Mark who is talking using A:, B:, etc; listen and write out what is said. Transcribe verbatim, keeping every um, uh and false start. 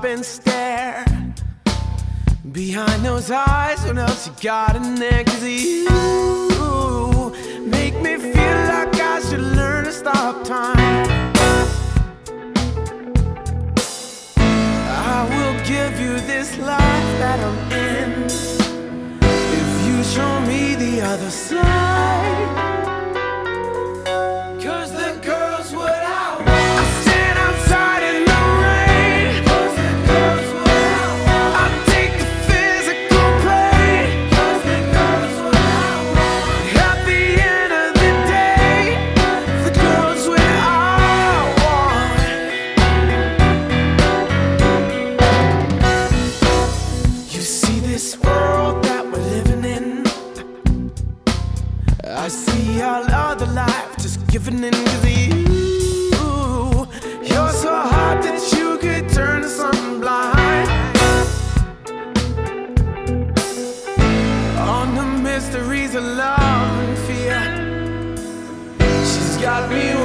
A: stop and stare. Behind those eyes, what else you got in there? 'Cause you make me feel like I should learn to stop time. I will give you this life that I'm in if you show me the other side. 'Cause the girl's what I want. I stand outside in the rain. 'Cause the girl's what I want. I take the physical pain. 'Cause the girl's what I want. At the end of the day, the girl's what I want. You see this world that we're living in, I see all other life just giving in. 'Cause you, you're so hot that you could turn to something blind. On the mysteries of love and fear, she's got me